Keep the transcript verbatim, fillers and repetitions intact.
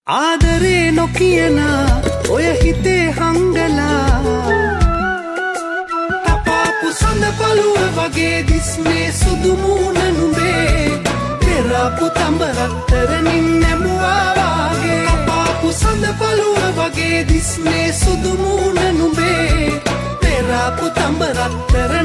ආදරේ නොකියන ඔය හිතේ හංගලා තපාපු සඳ පළුව වගේ දිස්නේ සුදු මූණ නුඹේ පෙරාපු තඹ රත්තරනින් නැමුවා වාගේ තපාපු සඳ පළුව වගේ දිස්නේ සුදු මූණ නුඹේ පෙරාපු තඹ රත්තරනින්